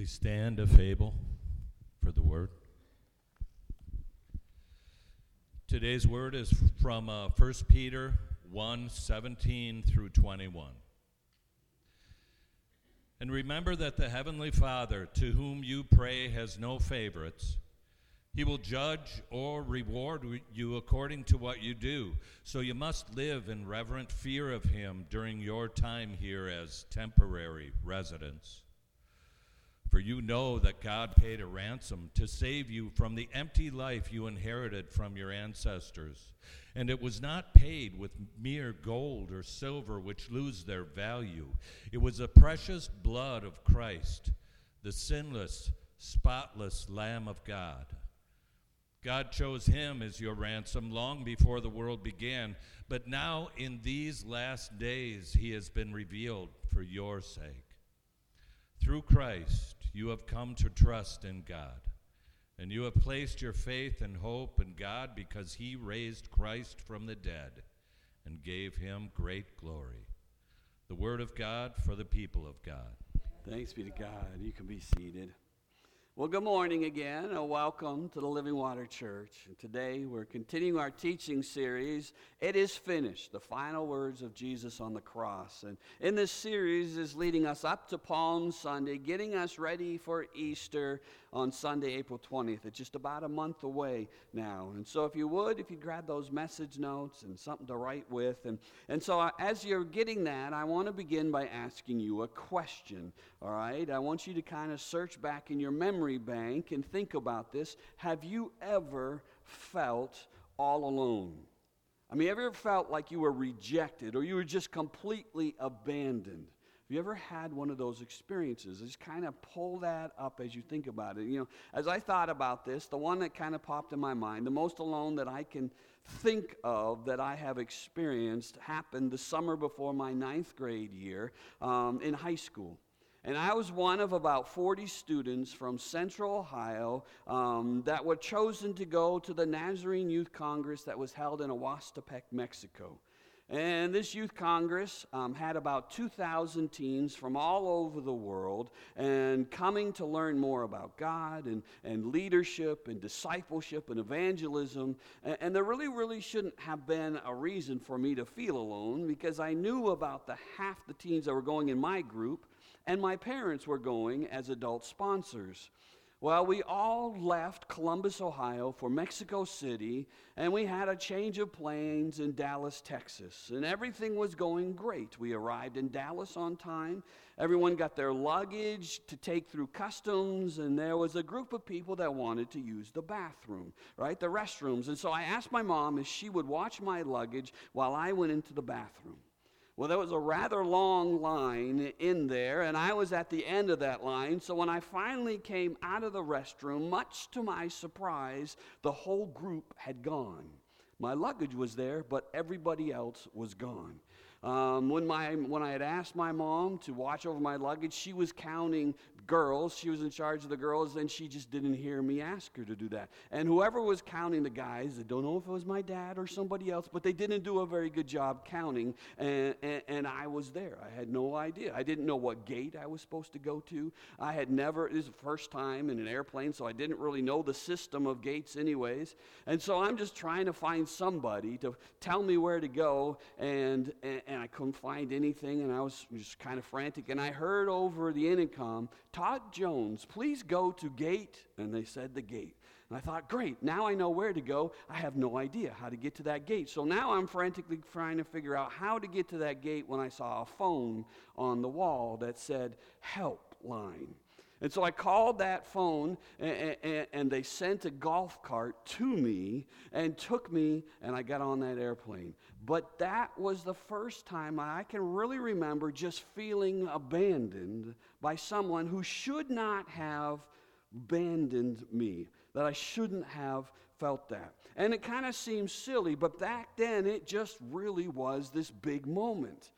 Please stand, a fable for the word. Today's word is from 1 Peter 1:17 through 21. And remember that the Heavenly Father, to whom you pray, has no favorites. He will judge or reward you according to what you do. So you must live in reverent fear of him during your time here as temporary residents. For you know that God paid a ransom to save you from the empty life you inherited from your ancestors. And it was not paid with mere gold or silver, which lose their value. It was the precious blood of Christ, the sinless, spotless Lamb of God. God chose him as your ransom long before the world began, but now in these last days he has been revealed for your sake. Through Christ, you have come to trust in God, and you have placed your faith and hope in God because he raised Christ from the dead and gave him great glory. The word of God for the people of God. Thanks be to God. You can be seated. Well, good morning again, and welcome to the Living Water Church. And today we're continuing our teaching series, It is Finished, the final words of Jesus on the cross. And in this series is leading us up to Palm Sunday, getting us ready for Easter on Sunday, April 20th. It's just about a month away now. And so if you'd grab those message notes and something to write with. And so as you're getting that, I want to begin by asking you a question, all right? I want you to kind of search back in your memory bank and think about this. Have you ever felt all alone? I mean, have you ever felt like you were rejected or you were just completely abandoned? Have you ever had one of those experiences? Just kind of pull that up as you think about it. You know, as I thought about this, the one that kind of popped in my mind, the most alone that I can think of that I have experienced happened the summer before my 9th grade year in high school. And I was one of about 40 students from Central Ohio that were chosen to go to the Nazarene Youth Congress that was held in Oaxtepec, Mexico. And this youth congress had about 2,000 teens from all over the world and coming to learn more about God and leadership and discipleship and evangelism. And there really shouldn't have been a reason for me to feel alone because I knew about half the teens that were going in my group, and my parents were going as adult sponsors. Well, we all left Columbus, Ohio for Mexico City, and we had a change of planes in Dallas, Texas, and everything was going great. We arrived in Dallas on time. Everyone got their luggage to take through customs, and there was a group of people that wanted to use the bathroom, right, the restrooms. And so I asked my mom if she would watch my luggage while I went into the bathroom. Well, there was a rather long line in there, and I was at the end of that line. So when I finally came out of the restroom, much to my surprise, the whole group had gone. My luggage was there, but everybody else was gone. When I had asked my mom to watch over my luggage, she was counting girls. She was in charge of the girls, and she just didn't hear me ask her to do that. And whoever was counting the guys, I don't know if it was my dad or somebody else, but they didn't do a very good job counting, and I was there. I had no idea. I didn't know what gate I was supposed to go to. This is the first time in an airplane, so I didn't really know the system of gates anyways. And so I'm just trying to find somebody to tell me where to go, and I couldn't find anything, and I was just kind of frantic. And I heard over the intercom, Todd Jones, please go to gate. And they said the gate. And I thought, great, now I know where to go. I have no idea how to get to that gate. So now I'm frantically trying to figure out how to get to that gate when I saw a phone on the wall that said helpline. And so I called that phone, and they sent a golf cart to me and took me, and I got on that airplane. But that was the first time I can really remember just feeling abandoned by someone who should not have abandoned me, that I shouldn't have felt that. And it kind of seems silly, but back then it just really was this big moment.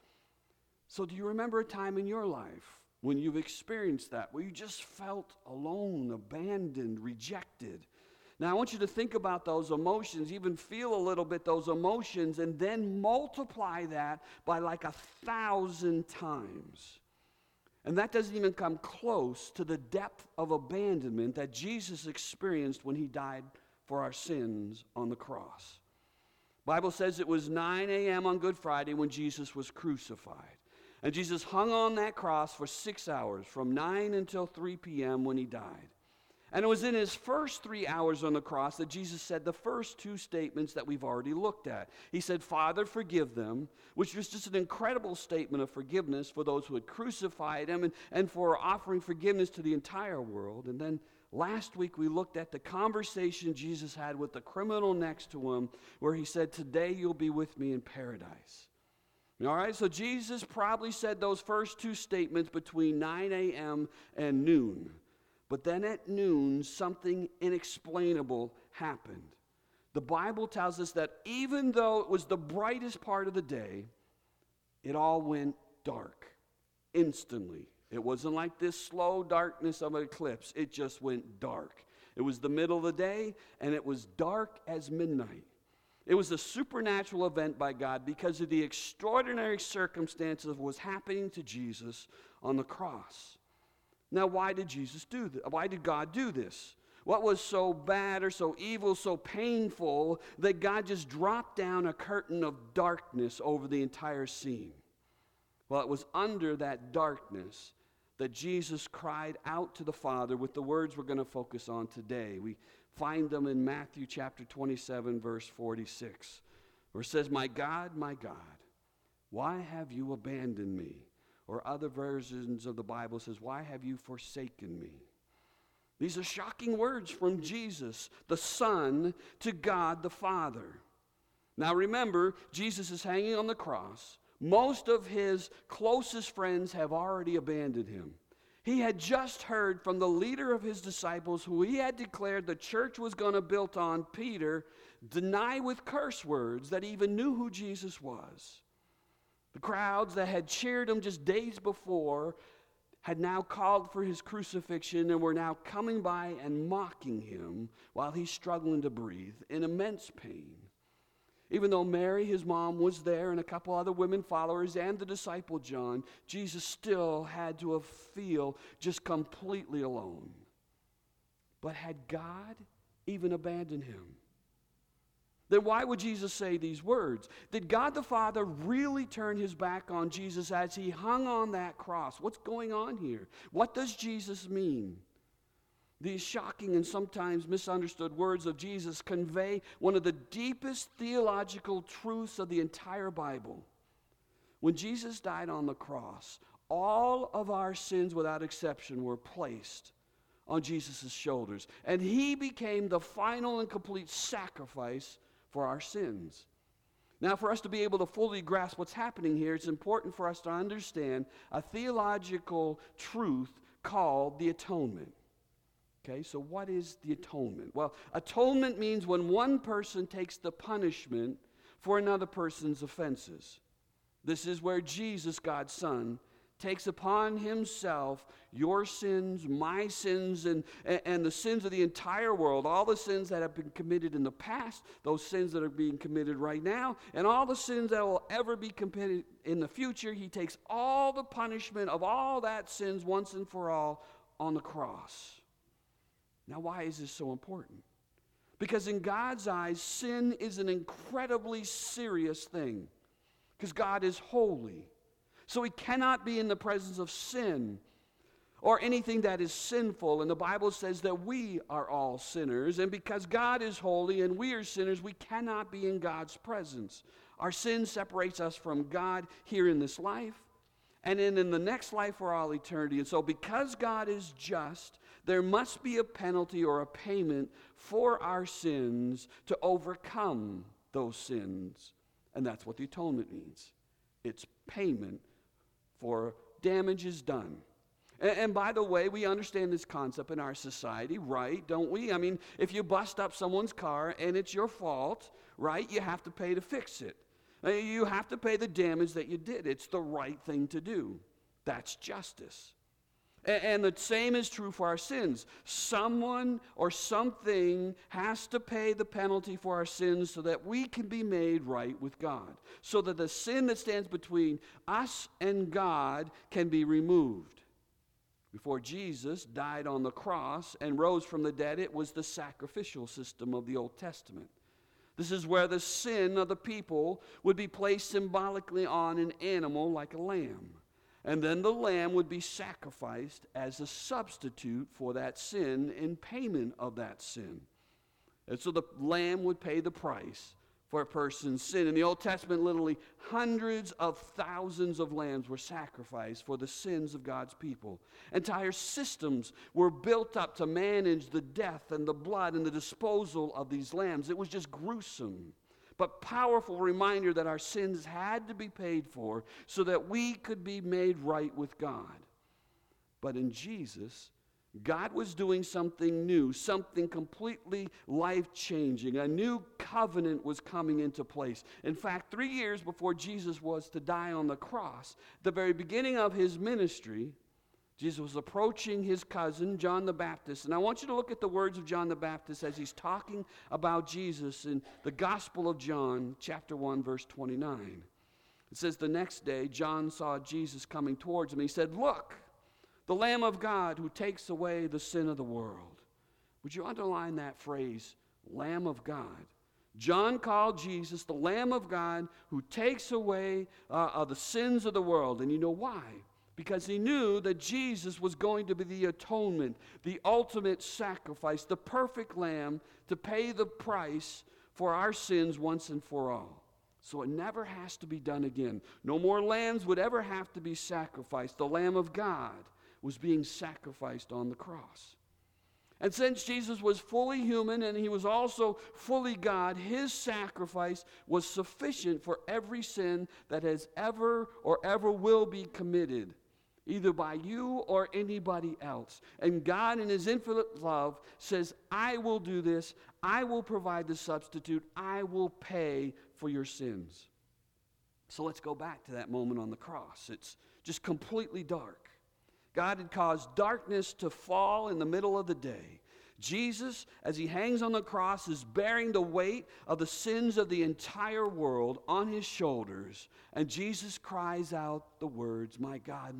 So do you remember a time in your life when you've experienced that, where you just felt alone, abandoned, rejected? Now, I want you to think about those emotions, even feel a little bit those emotions, and then multiply that by like 1,000 times. And that doesn't even come close to the depth of abandonment that Jesus experienced when he died for our sins on the cross. The Bible says it was 9 a.m. on Good Friday when Jesus was crucified. And Jesus hung on that cross for 6 hours, from 9 until 3 p.m. when he died. And it was in his first 3 hours on the cross that Jesus said the first two statements that we've already looked at. He said, "Father, forgive them," which was just an incredible statement of forgiveness for those who had crucified him and for offering forgiveness to the entire world. And then last week we looked at the conversation Jesus had with the criminal next to him, where he said, "Today you'll be with me in paradise." All right, so Jesus probably said those first two statements between 9 a.m. and noon. But then at noon, something inexplainable happened. The Bible tells us that even though it was the brightest part of the day, it all went dark instantly. It wasn't like this slow darkness of an eclipse. It just went dark. It was the middle of the day, and it was dark as midnight. It was a supernatural event by God because of the extraordinary circumstances of what was happening to Jesus on the cross. Now, why did Jesus do this? Why did God do this? What was so bad or so evil, so painful, that God just dropped down a curtain of darkness over the entire scene? Well, it was under that darkness that Jesus cried out to the Father with the words we're going to focus on today. We find them in Matthew chapter 27, verse 46, where it says, my God, why have you abandoned me?" Or other versions of the Bible says, "Why have you forsaken me?" These are shocking words from Jesus, the Son, to God the Father. Now remember, Jesus is hanging on the cross. Most of his closest friends have already abandoned him. He had just heard from the leader of his disciples, who he had declared the church was going to build on, Peter, deny with curse words that he even knew who Jesus was. The crowds that had cheered him just days before had now called for his crucifixion and were now coming by and mocking him while he's struggling to breathe in immense pain. Even though Mary, his mom, was there and a couple other women followers and the disciple John, Jesus still had to feel just completely alone. But had God even abandoned him? Then why would Jesus say these words? Did God the Father really turn his back on Jesus as he hung on that cross? What's going on here? What does Jesus mean? These shocking and sometimes misunderstood words of Jesus convey one of the deepest theological truths of the entire Bible. When Jesus died on the cross, all of our sins without exception were placed on Jesus' shoulders, and he became the final and complete sacrifice for our sins. Now, for us to be able to fully grasp what's happening here, it's important for us to understand a theological truth called the atonement. Okay, so what is the atonement? Well, atonement means when one person takes the punishment for another person's offenses. This is where Jesus, God's Son, takes upon himself your sins, my sins, and the sins of the entire world, all the sins that have been committed in the past, those sins that are being committed right now, and all the sins that will ever be committed in the future. He takes all the punishment of all that sins once and for all on the cross. Now, why is this so important? Because in God's eyes, sin is an incredibly serious thing. Because God is holy. So he cannot be in the presence of sin or anything that is sinful. And the Bible says that we are all sinners. And because God is holy and we are sinners, we cannot be in God's presence. Our sin separates us from God here in this life and in the next life for all eternity. And so because God is just, there must be a penalty or a payment for our sins to overcome those sins. And that's what the atonement means. It's payment for damages done. And by the way, we understand this concept in our society, right? Don't we? I mean, if you bust up someone's car and it's your fault, right, you have to pay to fix it. You have to pay the damage that you did. It's the right thing to do. That's justice. And the same is true for our sins. Someone or something has to pay the penalty for our sins so that we can be made right with God. So that the sin that stands between us and God can be removed. Before Jesus died on the cross and rose from the dead, it was the sacrificial system of the Old Testament. This is where the sin of the people would be placed symbolically on an animal like a lamb. And then the lamb would be sacrificed as a substitute for that sin in payment of that sin. And so the lamb would pay the price for a person's sin. In the Old Testament, literally hundreds of thousands of lambs were sacrificed for the sins of God's people. Entire systems were built up to manage the death and the blood and the disposal of these lambs. It was just gruesome, but powerful reminder that our sins had to be paid for so that we could be made right with God. But in Jesus, God was doing something new, something completely life-changing. A new covenant was coming into place. In fact, 3 years before Jesus was to die on the cross, the very beginning of his ministry, Jesus was approaching his cousin, John the Baptist. And I want you to look at the words of John the Baptist as he's talking about Jesus in the Gospel of John, chapter 1, verse 29. It says, the next day, John saw Jesus coming towards him. He said, "Look, the Lamb of God who takes away the sin of the world." Would you underline that phrase, Lamb of God? John called Jesus the Lamb of God who takes away the sins of the world. And you know why? Because he knew that Jesus was going to be the atonement, the ultimate sacrifice, the perfect lamb to pay the price for our sins once and for all. So it never has to be done again. No more lambs would ever have to be sacrificed. The Lamb of God was being sacrificed on the cross. And since Jesus was fully human and he was also fully God, his sacrifice was sufficient for every sin that has ever or ever will be committed, either by you or anybody else. And God, in his infinite love, says, I will do this. I will provide the substitute. I will pay for your sins. So let's go back to that moment on the cross. It's just completely dark. God had caused darkness to fall in the middle of the day. Jesus, as he hangs on the cross, is bearing the weight of the sins of the entire world on his shoulders. And Jesus cries out the words, my God,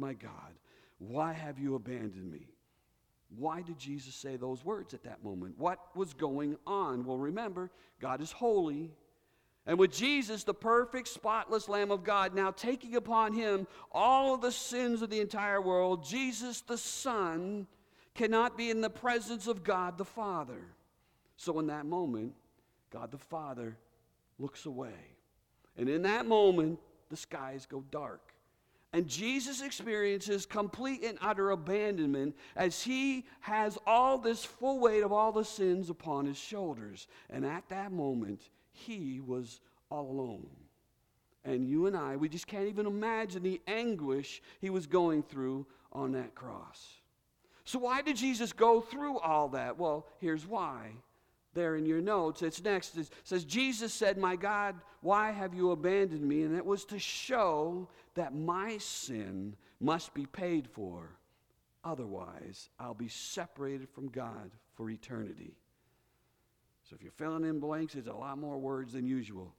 why have you abandoned me?" Why did Jesus say those words at that moment? What was going on? Well, remember, God is holy. And with Jesus, the perfect, spotless Lamb of God, now taking upon him all of the sins of the entire world, Jesus the Son cannot be in the presence of God the Father. So in that moment, God the Father looks away. And in that moment, the skies go dark. And Jesus experiences complete and utter abandonment as he has all this full weight of all the sins upon his shoulders. And at that moment, he was all alone. And you and I, we just can't even imagine the anguish he was going through on that cross. So why did Jesus go through all that? Well, here's why. There in your notes, it's next. It says, Jesus said, my God, why have you abandoned me? And it was to show that my sin must be paid for. Otherwise, I'll be separated from God for eternity. So if you're filling in blanks, it's a lot more words than usual.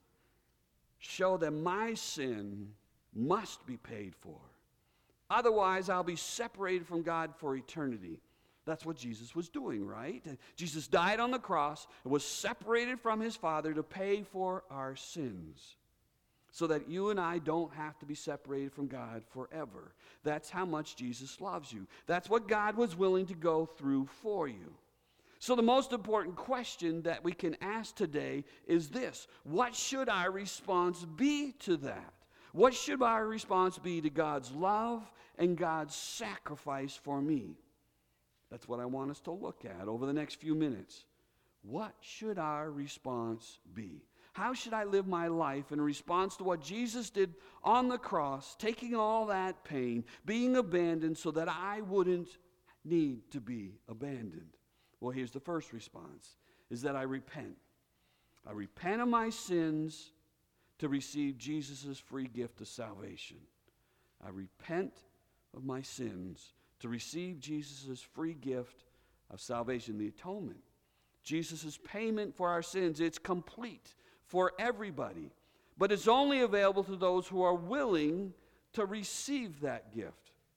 Show that my sin must be paid for. Otherwise, I'll be separated from God for eternity. That's what Jesus was doing, right? Jesus died on the cross and was separated from his Father to pay for our sins so that you and I don't have to be separated from God forever. That's how much Jesus loves you. That's what God was willing to go through for you. So the most important question that we can ask today is this: what should our response be to that? What should our response be to God's love and God's sacrifice for me? That's what I want us to look at over the next few minutes. What should our response be? How should I live my life in response to what Jesus did on the cross, taking all that pain, being abandoned so that I wouldn't need to be abandoned? Well, here's the first response, is that I repent. I repent of my sins to receive Jesus' free gift of salvation. I repent of my sins to receive Jesus' free gift of salvation, the atonement. Jesus' payment for our sins, it's complete for everybody, but it's only available to those who are willing to receive that gift.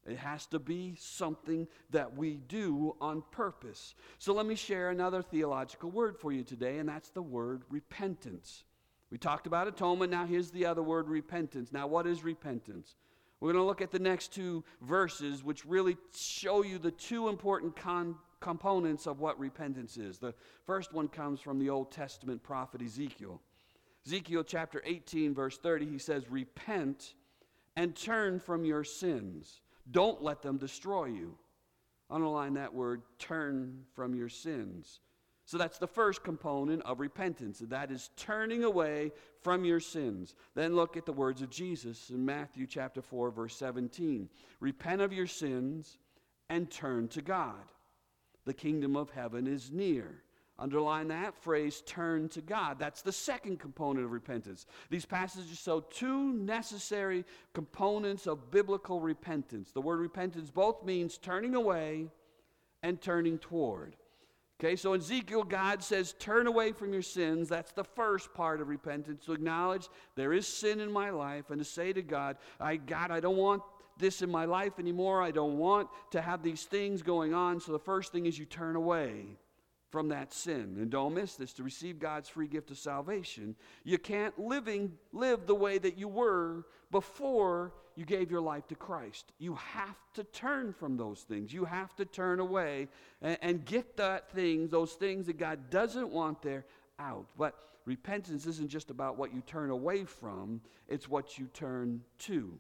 It has to be something that we do on purpose. So let me share another theological word for you today, and that's the word repentance. We talked about atonement. Now here's the other word, repentance. Now what is repentance? We're going to look at the next two verses, which really show you the two important components of what repentance is. The first one comes from the Old Testament prophet Ezekiel. Ezekiel chapter 18, verse 30, he says, "Repent and turn from your sins. Don't let them destroy you." Underline that word, turn from your sins. So that's the first component of repentance. That is turning away from your sins. Then look at the words of Jesus in Matthew chapter 4, verse 17. "Repent of your sins and turn to God. The kingdom of heaven is near." Underline that phrase, turn to God. That's the second component of repentance. These passages show two necessary components of biblical repentance. The word repentance both means turning away and turning toward. Okay, so in Ezekiel, God says, turn away from your sins. That's the first part of repentance, to acknowledge there is sin in my life and to say to God, God, I don't want this in my life anymore. I don't want to have these things going on. So the first thing is you turn away from that sin. And don't miss this, to receive God's free gift of salvation, you can't live the way that you were before you gave your life to Christ. You have to turn from those things. You have to turn away and get those things that God doesn't want there out. But repentance isn't just about what you turn away from, it's what you turn to.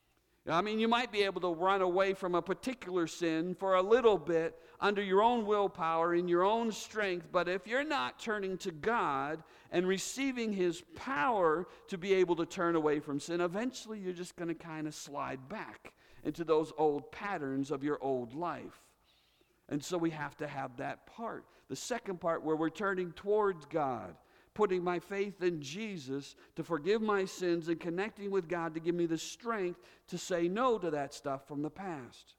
I mean, you might be able to run away from a particular sin for a little bit under your own willpower, in your own strength, but if you're not turning to God and receiving His power to be able to turn away from sin, eventually you're just going to kind of slide back into those old patterns of your old life. And so we have to have that part. The second part, where we're turning towards God, putting my faith in Jesus to forgive my sins and connecting with God to give me the strength to say no to that stuff from the past.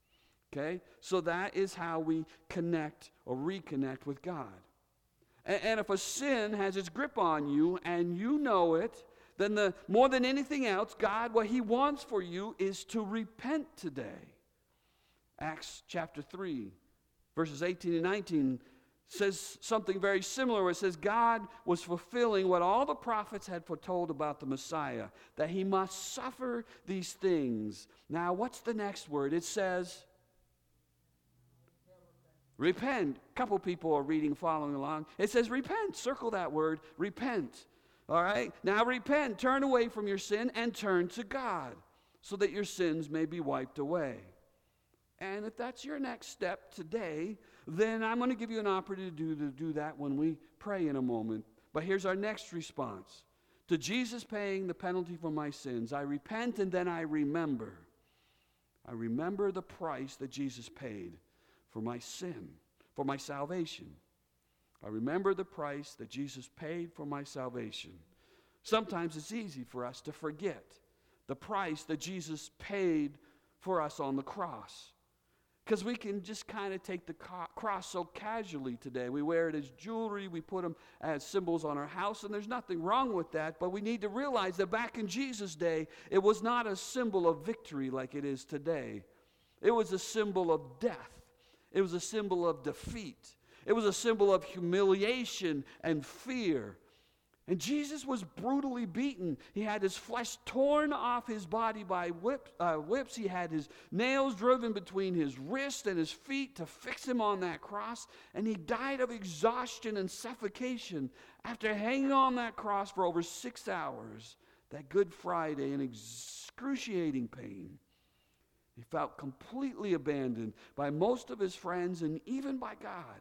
Okay? So that is how we connect or reconnect with God. And if a sin has its grip on you and you know it, then more than anything else, God, what He wants for you is to repent today. Acts chapter 3, verses 18 and 19 says something very similar, where it says God was fulfilling what all the prophets had foretold about the Messiah, that He must suffer these things. Now, what's the next word? It says, repent. A couple people are reading, following along. It says repent. Circle that word, repent. All right? Now repent. Turn away from your sin and turn to God so that your sins may be wiped away. And if that's your next step today, then I'm going to give you an opportunity to do that when we pray in a moment. But here's our next response. To Jesus paying the penalty for my sins, I repent and then I remember. I remember the price that Jesus paid for my sin, for my salvation. I remember the price that Jesus paid for my salvation. Sometimes it's easy for us to forget the price that Jesus paid for us on the cross, because we can just kind of take the cross so casually today. We wear it as jewelry. We put them as symbols on our house, and there's nothing wrong with that. But we need to realize that back in Jesus' day, it was not a symbol of victory like it is today. It was a symbol of death. It was a symbol of defeat. It was a symbol of humiliation and fear. And Jesus was brutally beaten. He had his flesh torn off his body by whips. He had his nails driven between his wrists and his feet to fix him on that cross. And he died of exhaustion and suffocation after hanging on that cross for over 6 hours, that Good Friday, in excruciating pain. He felt completely abandoned by most of his friends and even by God.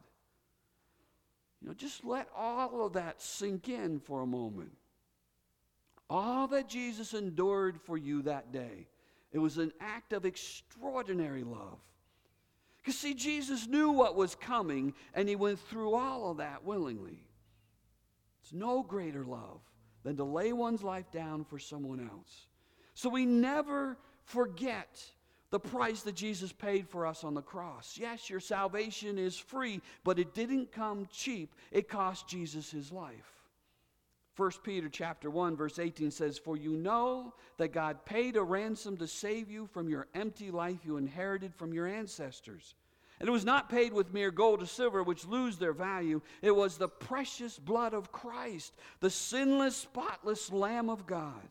Just let all of that sink in for a moment. All that Jesus endured for you that day, it was an act of extraordinary love. Because see, Jesus knew what was coming, and he went through all of that willingly. It's no greater love than to lay one's life down for someone else. So we never forget the price that Jesus paid for us on the cross. Yes, your salvation is free, but it didn't come cheap. It cost Jesus his life 1 Peter chapter 1, verse 18 says, "For you know that God paid a ransom to save you from your empty life you inherited from your ancestors. And it was not paid with mere gold or silver, which lose their value. It was the precious blood of Christ, the sinless, spotless Lamb of God."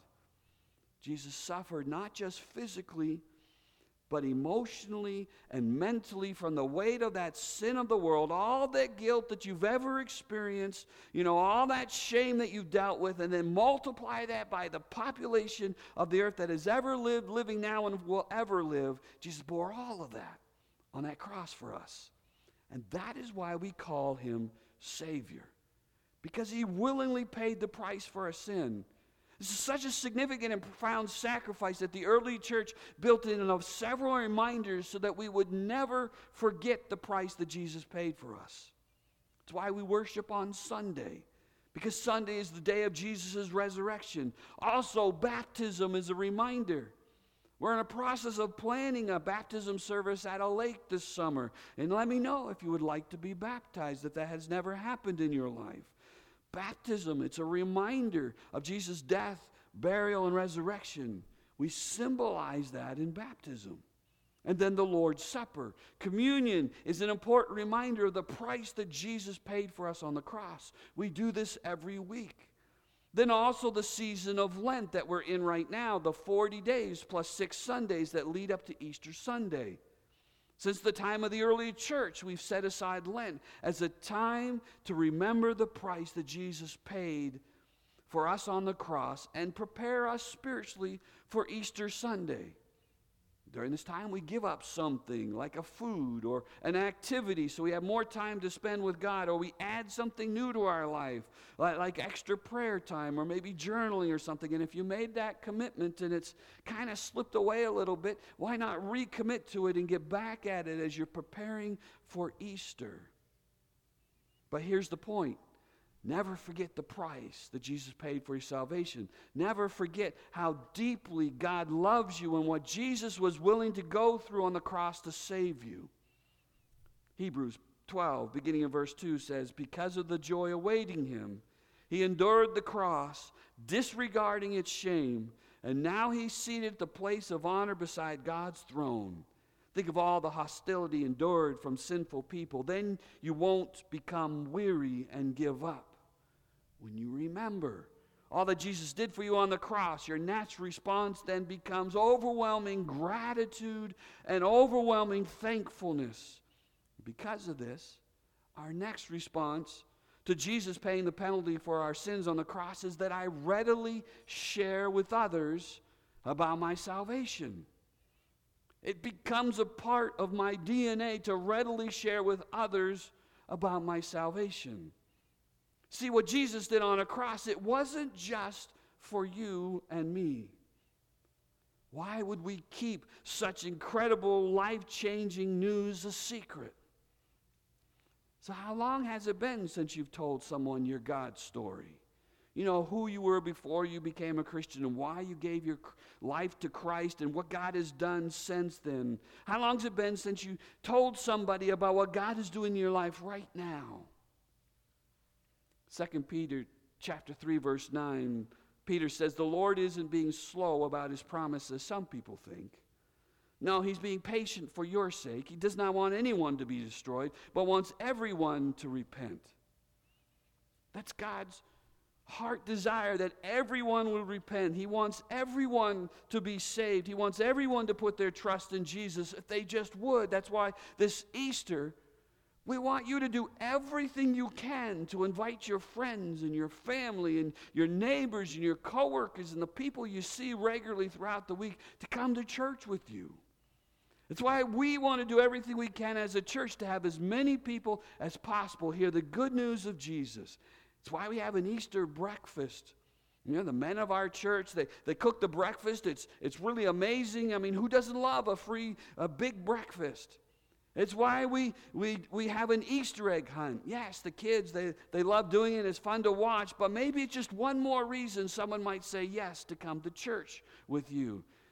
Jesus suffered not just physically, but emotionally and mentally from the weight of that sin of the world, all that guilt that you've ever experienced, all that shame that you've dealt with, and then multiply that by the population of the earth that has ever lived, living now, and will ever live. Jesus bore all of that on that cross for us. And that is why we call him Savior, because he willingly paid the price for our sin. This is such a significant and profound sacrifice that the early church built in of several reminders so that we would never forget the price that Jesus paid for us. It's why we worship on Sunday, because Sunday is the day of Jesus' resurrection. Also, baptism is a reminder. We're in a process of planning a baptism service at a lake this summer. And let me know if you would like to be baptized, if that has never happened in your life. Baptism, it's a reminder of Jesus' death, burial, and resurrection. We symbolize that in baptism. And then the Lord's Supper. Communion is an important reminder of the price that Jesus paid for us on the cross. We do this every week. Then also the season of Lent that we're in right now, the 40 days plus 6 Sundays that lead up to Easter Sunday. Since the time of the early church, we've set aside Lent as a time to remember the price that Jesus paid for us on the cross and prepare us spiritually for Easter Sunday. During this time, we give up something like a food or an activity so we have more time to spend with God, or we add something new to our life, like extra prayer time or maybe journaling or something. And if you made that commitment and it's kind of slipped away a little bit, why not recommit to it and get back at it as you're preparing for Easter? But here's the point. Never forget the price that Jesus paid for your salvation. Never forget how deeply God loves you and what Jesus was willing to go through on the cross to save you. Hebrews 12, beginning in verse 2, says, "Because of the joy awaiting him, he endured the cross, disregarding its shame, and now he's seated at the place of honor beside God's throne." Think of all the hostility endured from sinful people. Then you won't become weary and give up. When you remember all that Jesus did for you on the cross, your natural response then becomes overwhelming gratitude and overwhelming thankfulness. Because of this, our next response to Jesus paying the penalty for our sins on the cross is that I readily share with others about my salvation. It becomes a part of my DNA to readily share with others about my salvation. See, what Jesus did on a cross, it wasn't just for you and me. Why would we keep such incredible, life-changing news a secret? So how long has it been since you've told someone your God story? You know, who you were before you became a Christian and why you gave your life to Christ and what God has done since then. How long has it been since you told somebody about what God is doing in your life right now? 2 Peter chapter 3, verse 9, Peter says, "The Lord isn't being slow about his promises, some people think. No, he's being patient for your sake. He does not want anyone to be destroyed, but wants everyone to repent." That's God's heart desire, that everyone will repent. He wants everyone to be saved. He wants everyone to put their trust in Jesus if they just would. That's why this Easter, we want you to do everything you can to invite your friends and your family and your neighbors and your coworkers and the people you see regularly throughout the week to come to church with you. That's why we want to do everything we can as a church to have as many people as possible hear the good news of Jesus. It's why we have an Easter breakfast. You know, the men of our church, they cook the breakfast. It's really amazing. I mean, who doesn't love a big breakfast? It's why we have an Easter egg hunt. Yes, the kids, they love doing it. It's fun to watch. But maybe it's just one more reason someone might say yes to come to church with you.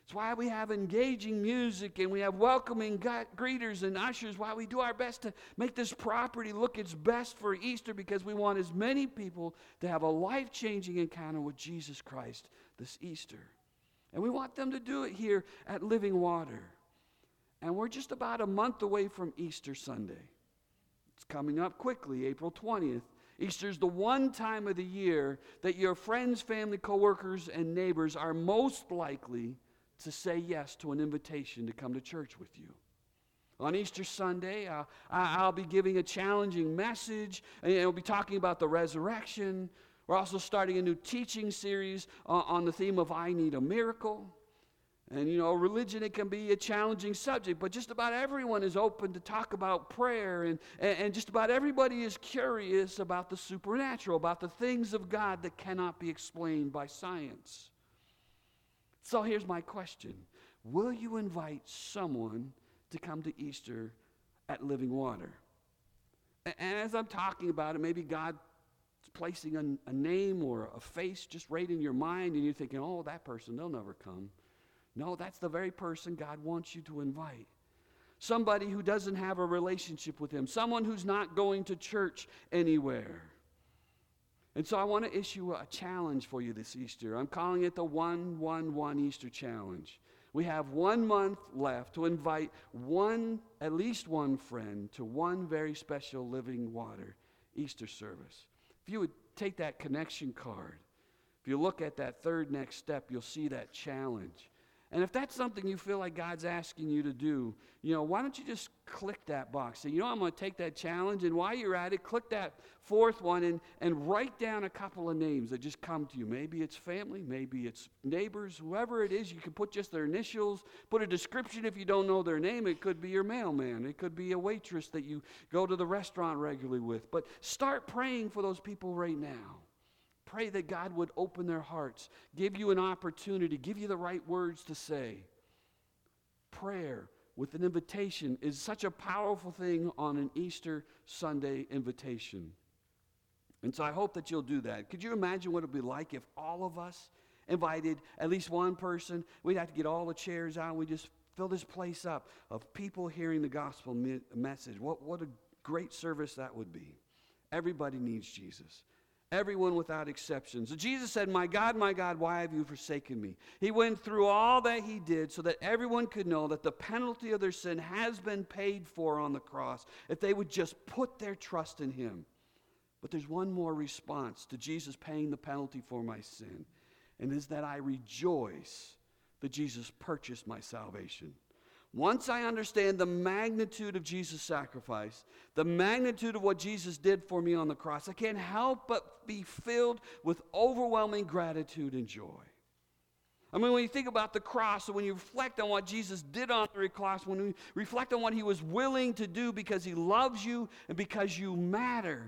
It's why we have engaging music and we have welcoming greeters and ushers, why we do our best to make this property look its best for Easter, because we want as many people to have a life-changing encounter with Jesus Christ this Easter. And we want them to do it here at Living Water. And we're just about a month away from Easter Sunday. It's coming up quickly, April 20th. Easter's the one time of the year that your friends, family, coworkers, and neighbors are most likely to say yes to an invitation to come to church with you. On Easter Sunday, I'll be giving a challenging message, and we'll be talking about the resurrection. We're also starting a new teaching series on the theme of I Need a Miracle. And, religion, it can be a challenging subject, but just about everyone is open to talk about prayer, and just about everybody is curious about the supernatural, about the things of God that cannot be explained by science. So here's my question. Will you invite someone to come to Easter at Living Water? And as I'm talking about it, maybe God's placing a name or a face just right in your mind, and you're thinking, oh, that person, they'll never come. No, that's the very person God wants you to invite. Somebody who doesn't have a relationship with Him. Someone who's not going to church anywhere. And so I want to issue a challenge for you this Easter. I'm calling it the 1-1-1 Easter Challenge. We have 1 month left to invite at least one friend to one very special Living Water Easter service. If you would take that connection card, if you look at that third next step, you'll see that challenge. And if that's something you feel like God's asking you to do, why don't you just click that box? Say, I'm going to take that challenge, and while you're at it, click that fourth one and write down a couple of names that just come to you. Maybe it's family, maybe it's neighbors, whoever it is. You can put just their initials, put a description if you don't know their name. It could be your mailman. It could be a waitress that you go to the restaurant regularly with. But start praying for those people right now. Pray that God would open their hearts, give you an opportunity, give you the right words to say. Prayer with an invitation is such a powerful thing on an Easter Sunday invitation. And so I hope that you'll do that. Could you imagine what it would be like if all of us invited at least one person? We'd have to get all the chairs out. We'd just fill this place up of people hearing the gospel message. What a great service that would be. Everybody needs Jesus. Everyone without exception. So Jesus said, my God, why have you forsaken me? He went through all that He did so that everyone could know that the penalty of their sin has been paid for on the cross if they would just put their trust in Him. But there's one more response to Jesus paying the penalty for my sin, and is that I rejoice that Jesus purchased my salvation. Once I understand the magnitude of Jesus' sacrifice, the magnitude of what Jesus did for me on the cross, I can't help but be filled with overwhelming gratitude and joy. I mean, when you think about the cross, and when you reflect on what Jesus did on the cross, when you reflect on what He was willing to do because He loves you and because you matter,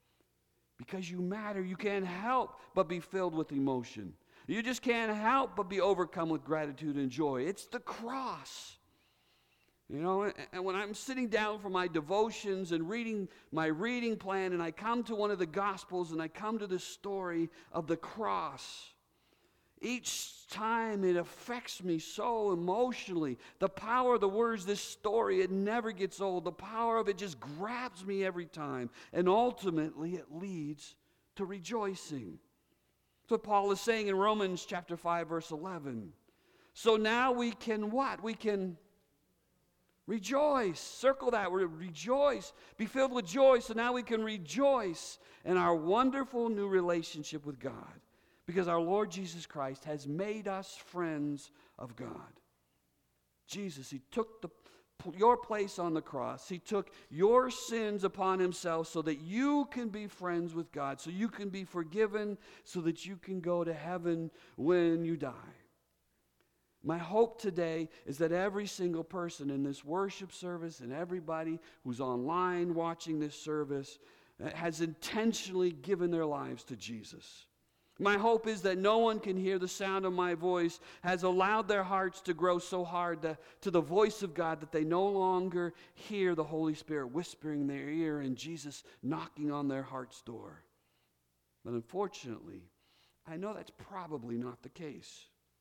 you can't help but be filled with emotion. You just can't help but be overcome with gratitude and joy. It's the cross. And when I'm sitting down for my devotions and reading my reading plan, and I come to one of the Gospels and I come to the story of the cross, each time it affects me so emotionally. The power of the words, this story, it never gets old. The power of it just grabs me every time. And ultimately it leads to rejoicing. That's what Paul is saying in Romans chapter 5, verse 11. So now we can what? We can rejoice. Circle that word, rejoice. Be filled with joy, so now we can rejoice in our wonderful new relationship with God, because our Lord Jesus Christ has made us friends of God. Jesus, He took your place on the cross. He took your sins upon Himself so that you can be friends with God, so you can be forgiven, so that you can go to heaven when you die. My hope today is that every single person in this worship service and everybody who's online watching this service has intentionally given their lives to Jesus. My hope is that no one can hear the sound of my voice has allowed their hearts to grow so hard to the voice of God that they no longer hear the Holy Spirit whispering in their ear and Jesus knocking on their heart's door. But unfortunately, I know that's probably not the case.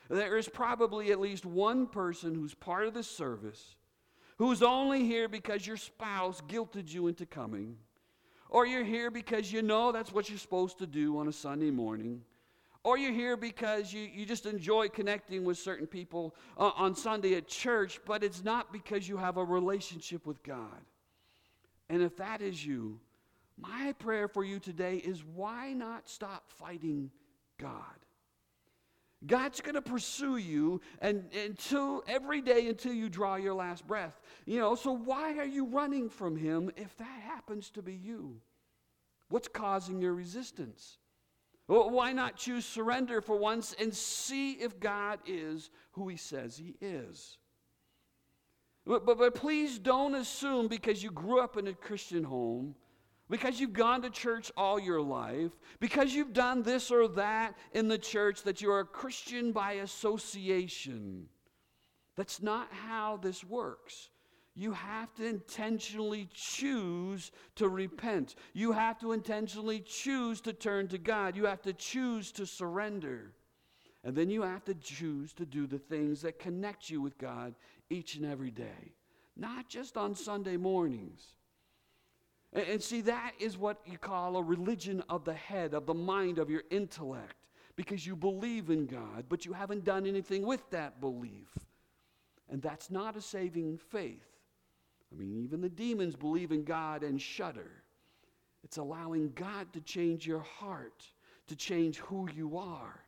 There is probably at least one person who's part of this service who's only here because your spouse guilted you into coming, or you're here because you know that's what you're supposed to do on a Sunday morning, or you're here because you just enjoy connecting with certain people on Sunday at church, but it's not because you have a relationship with God. And if that is you, my prayer for you today is, why not stop fighting God? God's going to pursue you until every day until you draw your last breath. So why are you running from him if that happens to be you? What's causing your resistance? Well, why not choose surrender for once and see if God is who he says he is? But please don't assume because you grew up in a Christian home, because you've gone to church all your life, because you've done this or that in the church, that you're a Christian by association. That's not how this works. You have to intentionally choose to repent. You have to intentionally choose to turn to God. You have to choose to surrender. And then you have to choose to do the things that connect you with God each and every day, not just on Sunday mornings. And see, that is what you call a religion of the head, of the mind, of your intellect, because you believe in God, but you haven't done anything with that belief. And that's not a saving faith. Even the demons believe in God and shudder. It's allowing God to change your heart, to change who you are.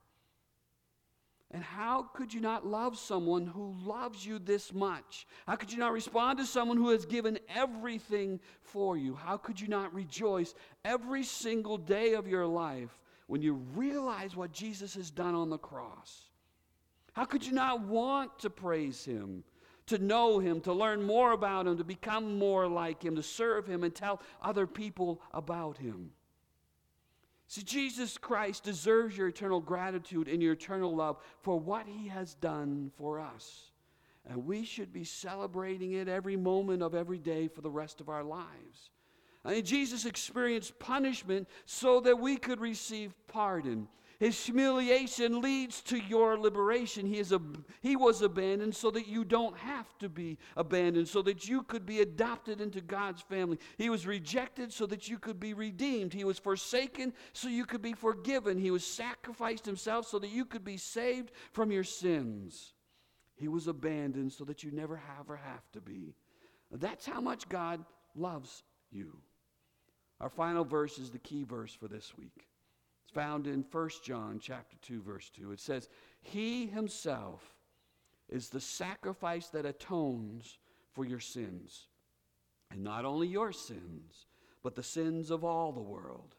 And how could you not love someone who loves you this much? How could you not respond to someone who has given everything for you? How could you not rejoice every single day of your life when you realize what Jesus has done on the cross? How could you not want to praise him, to know him, to learn more about him, to become more like him, to serve him and tell other people about him? See, Jesus Christ deserves your eternal gratitude and your eternal love for what he has done for us. And we should be celebrating it every moment of every day for the rest of our lives. Jesus experienced punishment so that we could receive pardon. His humiliation leads to your liberation. He was abandoned so that you don't have to be abandoned, so that you could be adopted into God's family. He was rejected so that you could be redeemed. He was forsaken so you could be forgiven. He was sacrificed himself so that you could be saved from your sins. He was abandoned so that you never ever have to be. That's how much God loves you. Our final verse is the key verse for this week. It's found in 1 John chapter 2, verse 2. It says, he himself is the sacrifice that atones for your sins. And not only your sins, but the sins of all the world.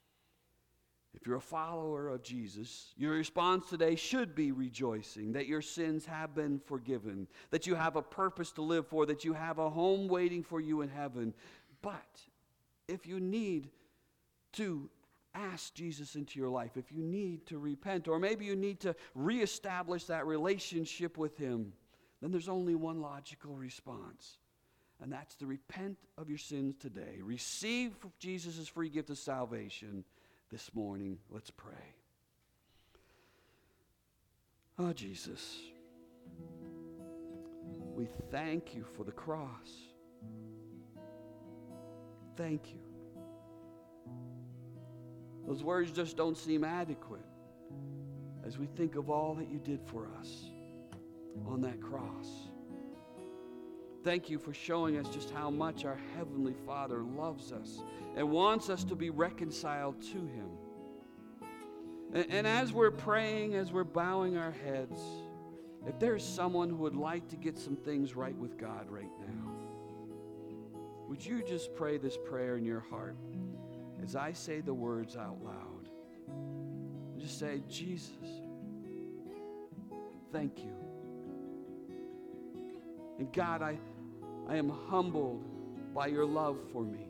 If you're a follower of Jesus, your response today should be rejoicing that your sins have been forgiven, that you have a purpose to live for, that you have a home waiting for you in heaven. But if you need to ask Jesus into your life, if you need to repent, or maybe you need to reestablish that relationship with him, then there's only one logical response, and that's to repent of your sins today. Receive Jesus' free gift of salvation this morning. Let's pray. Oh, Jesus, we thank you for the cross. Thank you. Those words just don't seem adequate as we think of all that you did for us on that cross. Thank you for showing us just how much our Heavenly Father loves us and wants us to be reconciled to him. And as we're praying, as we're bowing our heads, if there's someone who would like to get some things right with God right now, would you just pray this prayer in your heart as I say the words out loud? Just say, Jesus, thank you. And God, I am humbled by your love for me.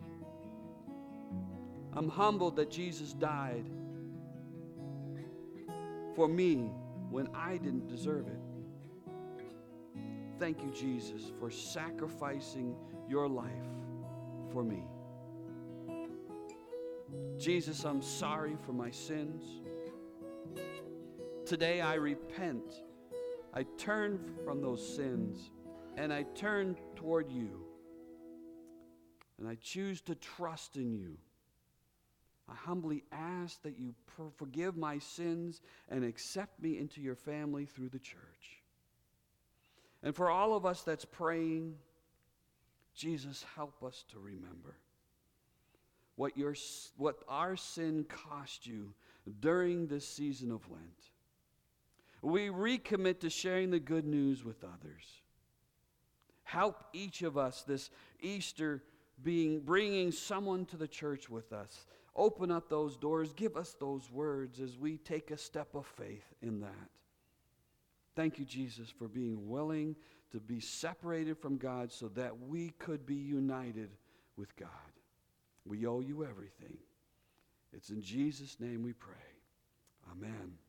I'm humbled that Jesus died for me when I didn't deserve it. Thank you, Jesus, for sacrificing your life for me. Jesus, I'm sorry for my sins. Today I repent. I turn from those sins, and I turn toward you. And I choose to trust in you. I humbly ask that you forgive my sins and accept me into your family through the church. And for all of us that's praying, Jesus, help us to remember what our sin cost you during this season of Lent. We recommit to sharing the good news with others. Help each of us this Easter bringing someone to the church with us. Open up those doors. Give us those words as we take a step of faith in that. Thank you, Jesus, for being willing to be separated from God so that we could be united with God. We owe you everything. It's in Jesus' name we pray. Amen.